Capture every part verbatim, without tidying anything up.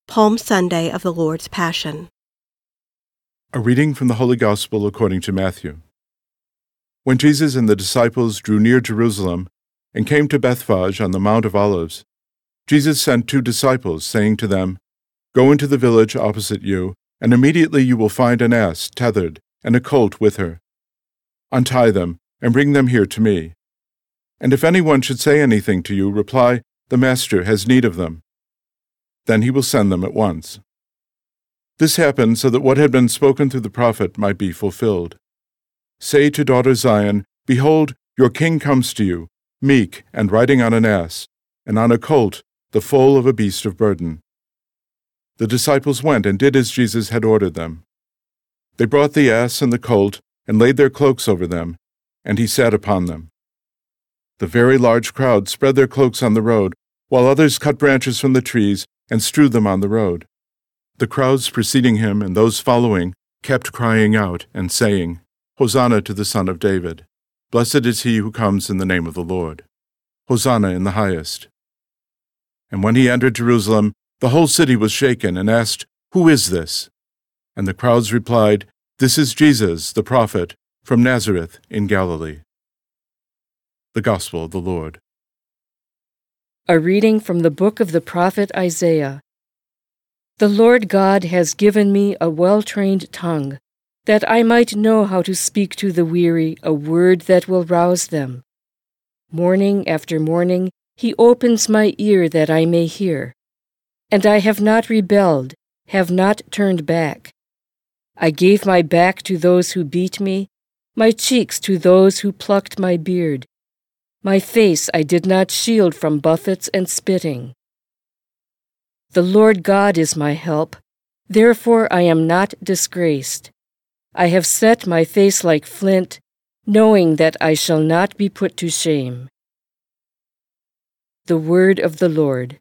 Palm Sunday of the Lord's Passion. A reading from the Holy Gospel according to Matthew. When Jesus and the disciples drew near Jerusalem and came to Bethphage on the Mount of Olives, Jesus sent two disciples, saying to them, "Go into the village opposite you, and immediately you will find an ass tethered and a colt with her. Untie them and bring them here to me. And if anyone should say anything to you, reply, 'The Master has need of them.' Then he will send them at once." This happened so that what had been spoken through the prophet might be fulfilled. "Say to daughter Zion, Behold, your king comes to you, meek and riding on an ass, and on a colt, the foal of a beast of burden." The disciples went and did as Jesus had ordered them. They brought the ass and the colt and laid their cloaks over them, and he sat upon them. The very large crowd spread their cloaks on the road, while others cut branches from the trees and strewed them on the road. The crowds preceding him and those following kept crying out and saying, "Hosanna to the Son of David! Blessed is he who comes in the name of the Lord! Hosanna in the highest!" And when he entered Jerusalem, the whole city was shaken and asked, "Who is this?" And the crowds replied, "This is Jesus, the prophet, from Nazareth in Galilee." The Gospel of the Lord. A reading from the book of the prophet Isaiah. The Lord God has given me a well-trained tongue, that I might know how to speak to the weary a word that will rouse them. Morning after morning he opens my ear that I may hear. And I have not rebelled, have not turned back. I gave my back to those who beat me, my cheeks to those who plucked my beard. My face I did not shield from buffets and spitting. The Lord God is my help, therefore I am not disgraced. I have set my face like flint, knowing that I shall not be put to shame. The word of the Lord.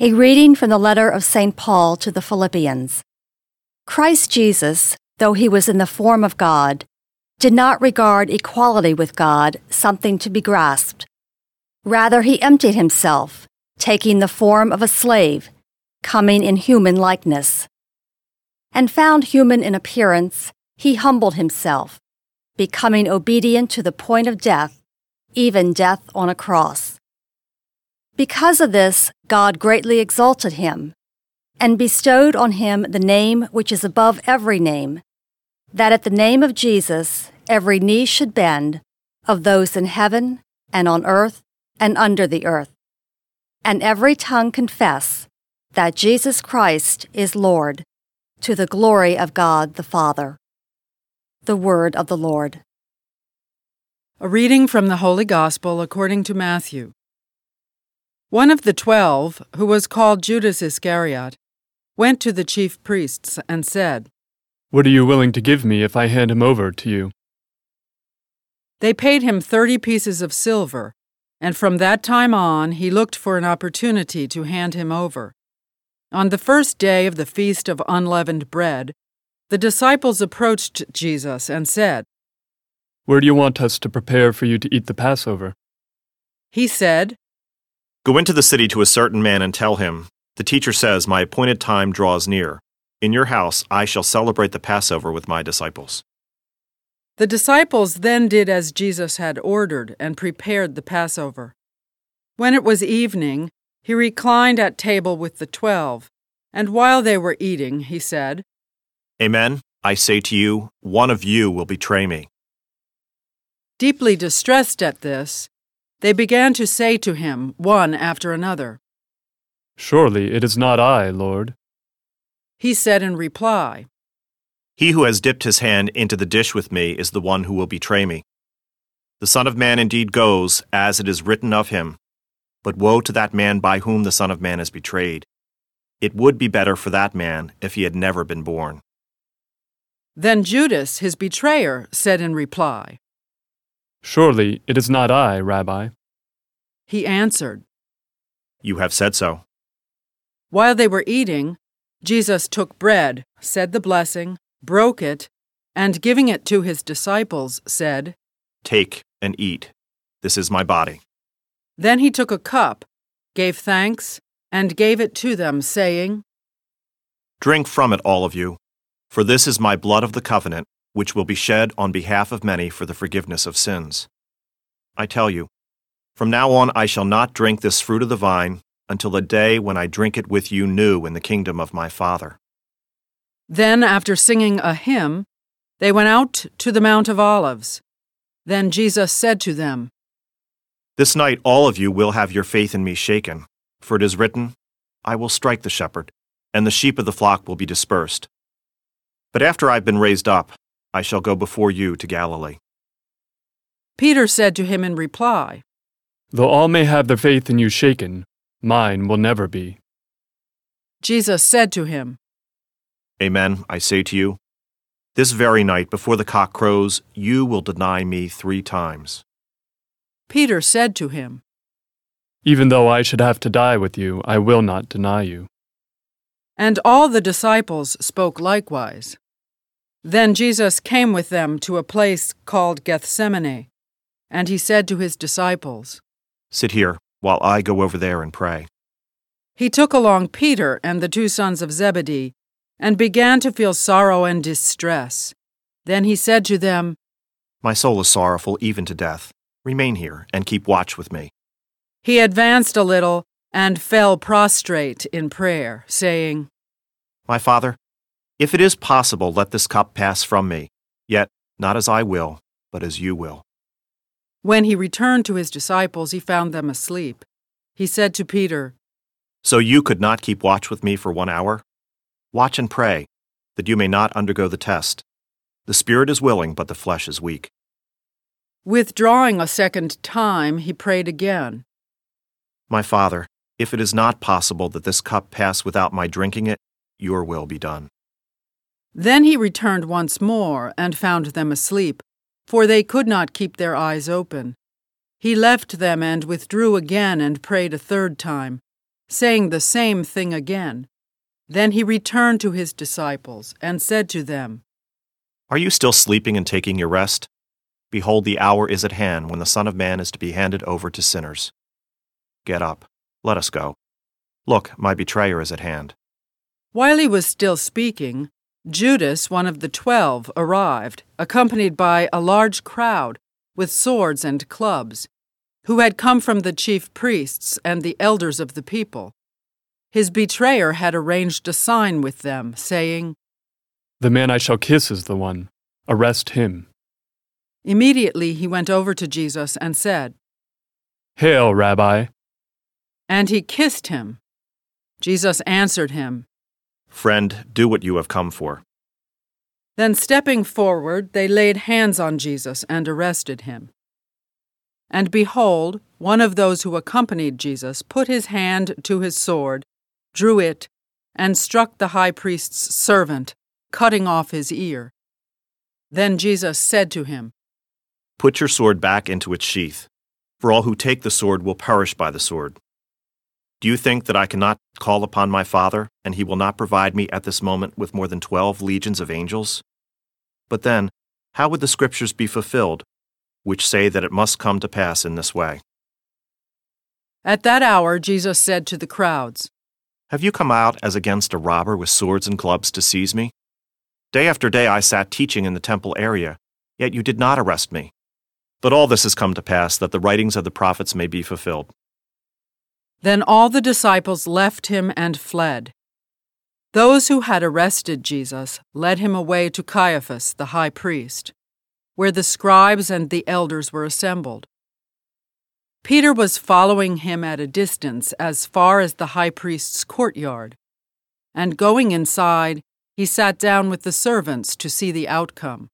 A reading from the letter of Saint Paul to the Philippians. Christ Jesus, though he was in the form of God, did not regard equality with God something to be grasped. Rather, he emptied himself, taking the form of a slave, coming in human likeness. And found human in appearance, he humbled himself, becoming obedient to the point of death, even death on a cross. Because of this, God greatly exalted him, and bestowed on him the name which is above every name, that at the name of Jesus every knee should bend, of those in heaven, and on earth, and under the earth, and every tongue confess that Jesus Christ is Lord, to the glory of God the Father. The word of the Lord. A reading from the Holy Gospel according to Matthew. One of the twelve, who was called Judas Iscariot, went to the chief priests and said, "What are you willing to give me if I hand him over to you?" They paid him thirty pieces of silver, and from that time on he looked for an opportunity to hand him over. On the first day of the Feast of Unleavened Bread, the disciples approached Jesus and said, "Where do you want us to prepare for you to eat the Passover?" He said, "Go into the city to a certain man and tell him, 'The teacher says, my appointed time draws near. In your house I shall celebrate the Passover with my disciples.'" The disciples then did as Jesus had ordered and prepared the Passover. When it was evening, he reclined at table with the twelve, and while they were eating, he said, "Amen, I say to you, one of you will betray me." Deeply distressed at this, they began to say to him, one after another, "Surely it is not I, Lord." He said in reply, "He who has dipped his hand into the dish with me is the one who will betray me. The Son of Man indeed goes, as it is written of him, but woe to that man by whom the Son of Man is betrayed. It would be better for that man if he had never been born." Then Judas, his betrayer, said in reply, "Surely it is not I, Rabbi." He answered, "You have said so." While they were eating, Jesus took bread, said the blessing, broke it, and giving it to his disciples, said, "Take and eat. This is my body." Then he took a cup, gave thanks, and gave it to them, saying, "Drink from it, all of you, for this is my blood of the covenant, which will be shed on behalf of many for the forgiveness of sins. I tell you, from now on I shall not drink this fruit of the vine until the day when I drink it with you new in the kingdom of my Father." Then, after singing a hymn, they went out to the Mount of Olives. Then Jesus said to them, "This night all of you will have your faith in me shaken, for it is written, 'I will strike the shepherd, and the sheep of the flock will be dispersed.' But after I've been raised up, I shall go before you to Galilee." Peter said to him in reply, "Though all may have their faith in you shaken, mine will never be." Jesus said to him, "Amen, I say to you, this very night before the cock crows, you will deny me three times." Peter said to him, "Even though I should have to die with you, I will not deny you." And all the disciples spoke likewise. Then Jesus came with them to a place called Gethsemane, and he said to his disciples, "Sit here while I go over there and pray." He took along Peter and the two sons of Zebedee, and began to feel sorrow and distress. Then he said to them, "My soul is sorrowful even to death. Remain here and keep watch with me." He advanced a little and fell prostrate in prayer, saying, "My Father, if it is possible, let this cup pass from me, yet not as I will, but as you will." When he returned to his disciples, he found them asleep. He said to Peter, "So you could not keep watch with me for one hour? Watch and pray, that you may not undergo the test. The spirit is willing, but the flesh is weak." Withdrawing a second time, he prayed again, "My Father, if it is not possible that this cup pass without my drinking it, your will be done." Then he returned once more and found them asleep, for they could not keep their eyes open. He left them and withdrew again and prayed a third time, saying the same thing again. Then he returned to his disciples and said to them, Are you still sleeping and taking your rest? Behold, the hour is at hand when the Son of Man is to be handed over to sinners. Get up, let us go. Look, my betrayer is at hand. While he was still speaking, Judas, one of the twelve, arrived, accompanied by a large crowd with swords and clubs, who had come from the chief priests and the elders of the people. His betrayer had arranged a sign with them, saying, The man I shall kiss is the one. Arrest him. Immediately he went over to Jesus and said, Hail, Rabbi. And he kissed him. Jesus answered him, Friend, do what you have come for. Then stepping forward, they laid hands on Jesus and arrested him. And behold, one of those who accompanied Jesus put his hand to his sword, drew it, and struck the high priest's servant, cutting off his ear. Then Jesus said to him, Put your sword back into its sheath, for all who take the sword will perish by the sword. Do you think that I cannot call upon my Father, and he will not provide me at this moment with more than twelve legions of angels? But then, how would the Scriptures be fulfilled, which say that it must come to pass in this way? At that hour Jesus said to the crowds, Have you come out as against a robber with swords and clubs to seize me? Day after day I sat teaching in the temple area, yet you did not arrest me. But all this has come to pass that the writings of the prophets may be fulfilled. Then all the disciples left him and fled. Those who had arrested Jesus led him away to Caiaphas, the high priest, where the scribes and the elders were assembled. Peter was following him at a distance as far as the high priest's courtyard, and going inside, he sat down with the servants to see the outcome.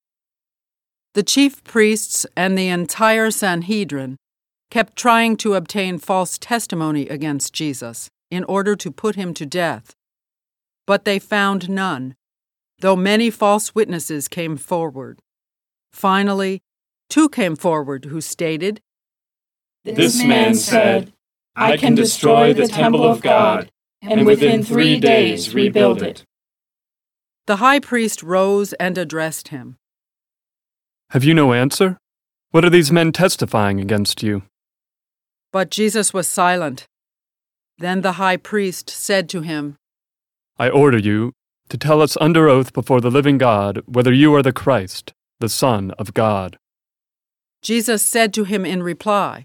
The chief priests and the entire Sanhedrin kept trying to obtain false testimony against Jesus in order to put him to death. But they found none, though many false witnesses came forward. Finally, two came forward who stated, This man said, I can destroy the temple of God, and within three days rebuild it. The high priest rose and addressed him. Have you no answer? What are these men testifying against you? But Jesus was silent. Then the high priest said to him, I order you to tell us under oath before the living God whether you are the Christ, the Son of God. Jesus said to him in reply,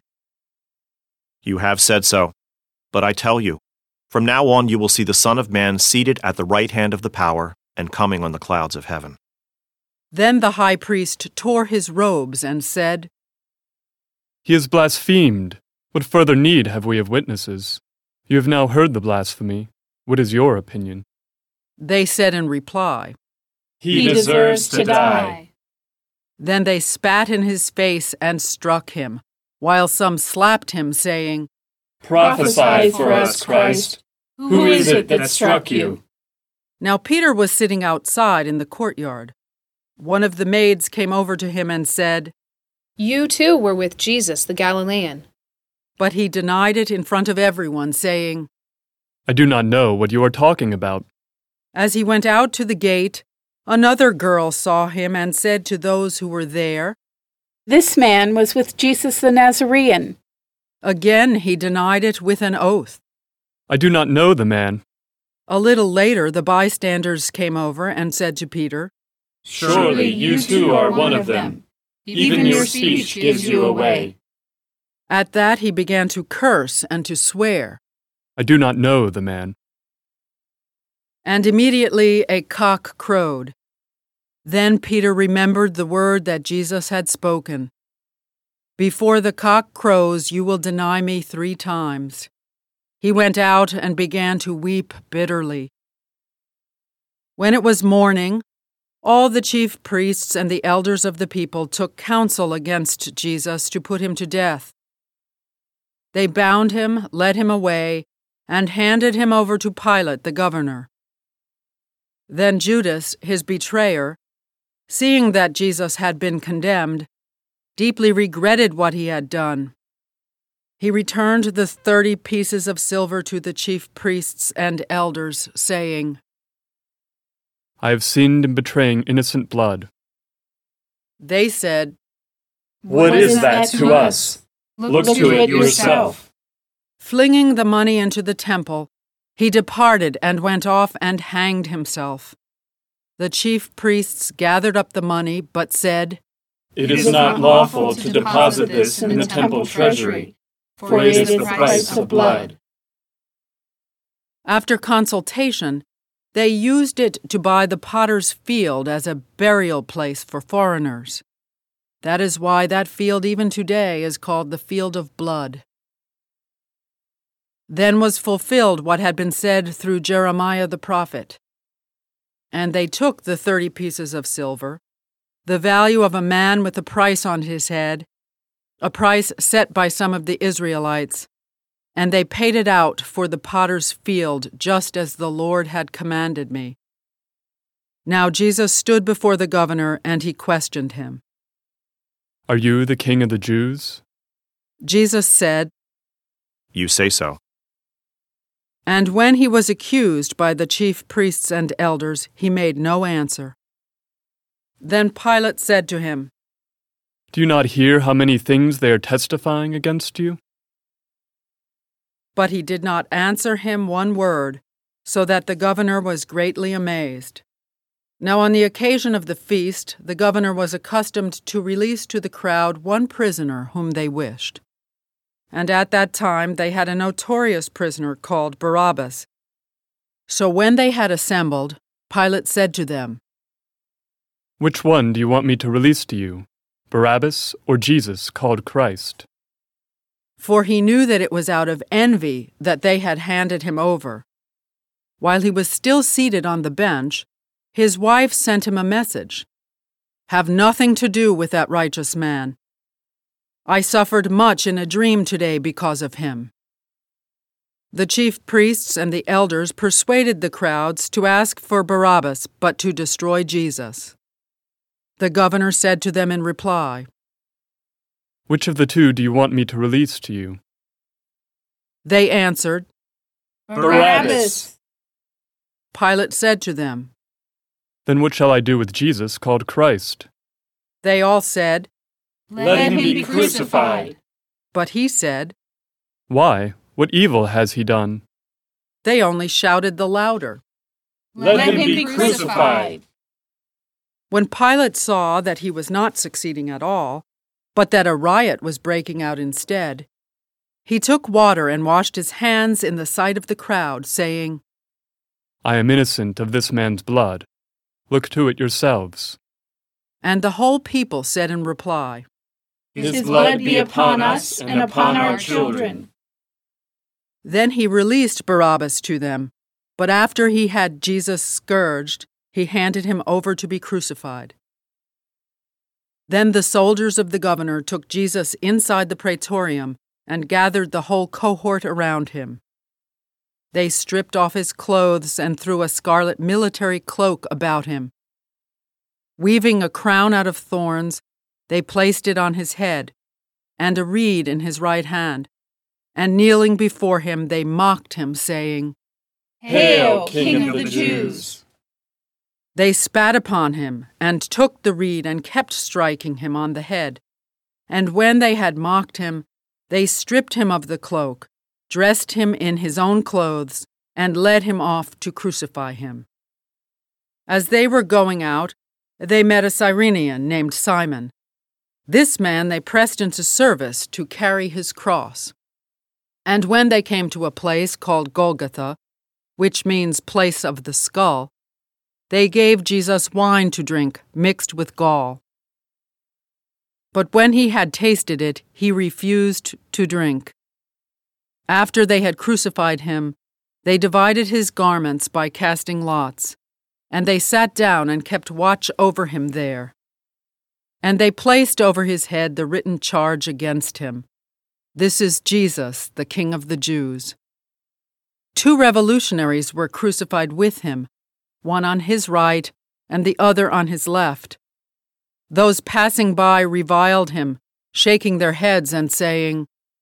You have said so. But I tell you, from now on you will see the Son of Man seated at the right hand of the power and coming on the clouds of heaven. Then the high priest tore his robes and said, He has blasphemed. What further need have we of witnesses? You have now heard the blasphemy. What is your opinion? They said in reply, He deserves to die. Then they spat in his face and struck him, while some slapped him, saying, Prophesy for us, Christ. Who is it that struck you? Now Peter was sitting outside in the courtyard. One of the maids came over to him and said, You too were with Jesus the Galilean. But he denied it in front of everyone, saying, I do not know what you are talking about. As he went out to the gate, another girl saw him and said to those who were there, This man was with Jesus the Nazarene. Again he denied it with an oath. I do not know the man. A little later the bystanders came over and said to Peter, Surely you too are one of them. Even your speech gives you away. At that he began to curse and to swear. I do not know the man. And immediately a cock crowed. Then Peter remembered the word that Jesus had spoken. Before the cock crows, you will deny me three times. He went out and began to weep bitterly. When it was morning, all the chief priests and the elders of the people took counsel against Jesus to put him to death. They bound him, led him away, and handed him over to Pilate the governor. Then Judas, his betrayer, seeing that Jesus had been condemned, deeply regretted what he had done. He returned the thirty pieces of silver to the chief priests and elders, saying, I have sinned in betraying innocent blood. They said, What is that to us? Look to it yourself. Flinging the money into the temple, he departed and went off and hanged himself. The chief priests gathered up the money, but said, It is not lawful to deposit this in the temple treasury, for it is the price of blood. After consultation, they used it to buy the potter's field as a burial place for foreigners. That is why that field even today is called the Field of Blood. Then was fulfilled what had been said through Jeremiah the prophet. And they took the thirty pieces of silver, the value of a man with a price on his head, a price set by some of the Israelites, and they paid it out for the potter's field just as the Lord had commanded me. Now Jesus stood before the governor, and he questioned him. Are you the king of the Jews? Jesus said, You say so. And when he was accused by the chief priests and elders, he made no answer. Then Pilate said to him, Do you not hear how many things they are testifying against you? But he did not answer him one word, so that the governor was greatly amazed. Now on the occasion of the feast, the governor was accustomed to release to the crowd one prisoner whom they wished. And at that time they had a notorious prisoner called Barabbas. So when they had assembled, Pilate said to them, Which one do you want me to release to you, Barabbas or Jesus called Christ? For he knew that it was out of envy that they had handed him over. While he was still seated on the bench, his wife sent him a message. Have nothing to do with that righteous man. I suffered much in a dream today because of him. The chief priests and the elders persuaded the crowds to ask for Barabbas, but to destroy Jesus. The governor said to them in reply, Which of the two do you want me to release to you? They answered, Barabbas. Pilate said to them, Then what shall I do with Jesus called Christ? They all said, Let him be crucified. But he said, Why? What evil has he done? They only shouted the louder, Let him be crucified. When Pilate saw that he was not succeeding at all, but that a riot was breaking out instead, he took water and washed his hands in the sight of the crowd, saying, I am innocent of this man's blood. Look to it yourselves. And the whole people said in reply, His blood be upon us and upon our children. Then he released Barabbas to them, but after he had Jesus scourged, he handed him over to be crucified. Then the soldiers of the governor took Jesus inside the praetorium and gathered the whole cohort around him. They stripped off his clothes and threw a scarlet military cloak about him. Weaving a crown out of thorns, they placed it on his head, and a reed in his right hand, and kneeling before him they mocked him, saying, Hail, King of the Jews! They spat upon him, and took the reed and kept striking him on the head. And when they had mocked him, they stripped him of the cloak, dressed him in his own clothes, and led him off to crucify him. As they were going out, they met a Cyrenian named Simon. This man they pressed into service to carry his cross. And when they came to a place called Golgotha, which means place of the skull, they gave Jesus wine to drink mixed with gall. But when he had tasted it, he refused to drink. After they had crucified him, they divided his garments by casting lots, and they sat down and kept watch over him there. And they placed over his head the written charge against him, This is Jesus, the King of the Jews. Two revolutionaries were crucified with him, one on his right and the other on his left. Those passing by reviled him, shaking their heads and saying,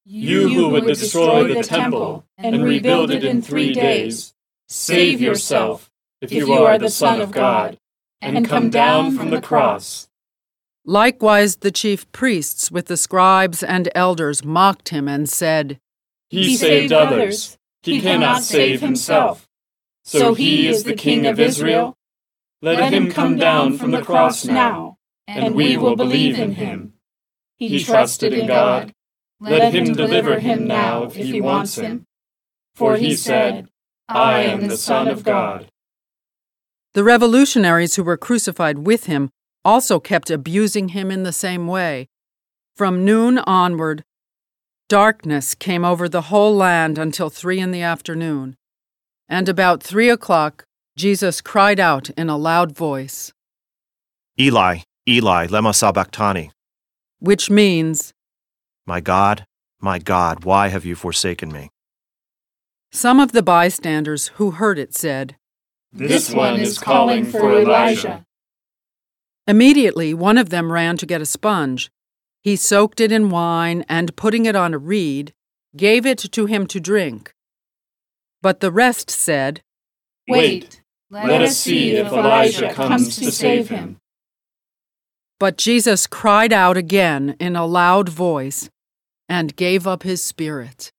You who would destroy the temple and rebuild it in three days, save yourself, if you are the Son of God, and come down from the cross. Likewise the chief priests with the scribes and elders mocked him and said, He saved others. He cannot save himself. So he is the King of Israel? Let him come down from the cross now, and we will believe in him. He trusted in God. Let him deliver him now if he wants him. For he said, I am the Son of God. The revolutionaries who were crucified with him also kept abusing him in the same way. From noon onward, darkness came over the whole land until three in the afternoon. And about three o'clock, Jesus cried out in a loud voice, Eli, Eli, lema sabachthani, which means, My God, my God, why have you forsaken me? Some of the bystanders who heard it said, This one is calling for Elijah. Immediately one of them ran to get a sponge. He soaked it in wine and, putting it on a reed, gave it to him to drink. But the rest said, Wait, let us see if Elijah comes to save him. But Jesus cried out again in a loud voice and gave up his spirit.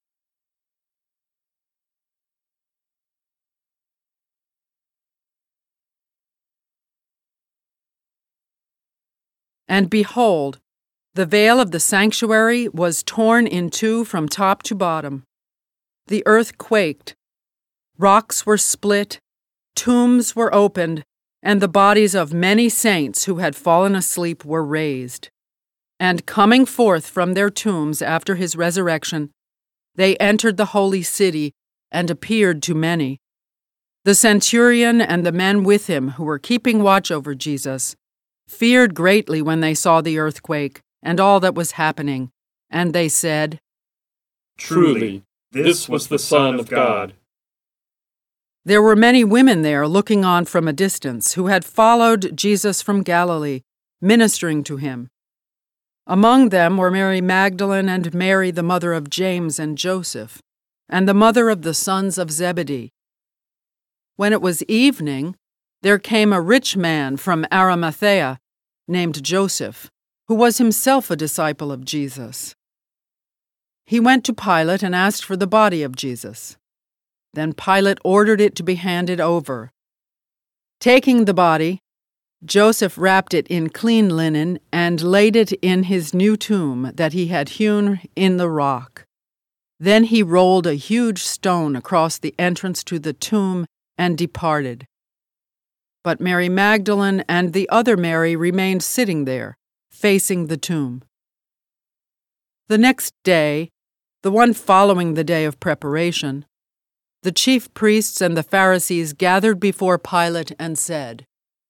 And behold, the veil of the sanctuary was torn in two from top to bottom. The earth quaked, rocks were split, tombs were opened, and the bodies of many saints who had fallen asleep were raised. And coming forth from their tombs after his resurrection, they entered the holy city and appeared to many. The centurion and the men with him who were keeping watch over Jesus feared greatly when they saw the earthquake and all that was happening, and they said, Truly, this was the Son of God. There were many women there looking on from a distance who had followed Jesus from Galilee, ministering to him. Among them were Mary Magdalene and Mary, the mother of James and Joseph, and the mother of the sons of Zebedee. When it was evening, there came a rich man from Arimathea, named Joseph, who was himself a disciple of Jesus. He went to Pilate and asked for the body of Jesus. Then Pilate ordered it to be handed over. Taking the body, Joseph wrapped it in clean linen and laid it in his new tomb that he had hewn in the rock. Then he rolled a huge stone across the entrance to the tomb and departed. But Mary Magdalene and the other Mary remained sitting there, facing the tomb. The next day, the one following the day of preparation, the chief priests and the Pharisees gathered before Pilate and said,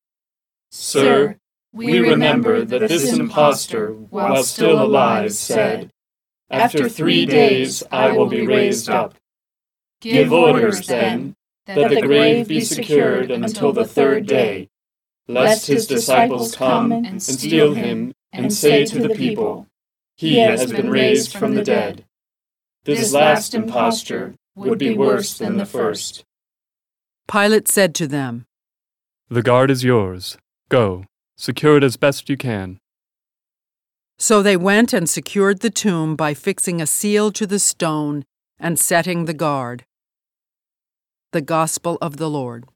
Sir, we remember that this impostor, while still alive, said, After three days I will be raised up. Give orders, then, that the grave be secured until the third day, lest his disciples come and steal him and say to the people, He has been raised from the dead. This last imposture would be worse than the first. Pilate said to them, The guard is yours. Go, secure it as best you can. So they went and secured the tomb by fixing a seal to the stone and setting the guard. The Gospel of the Lord.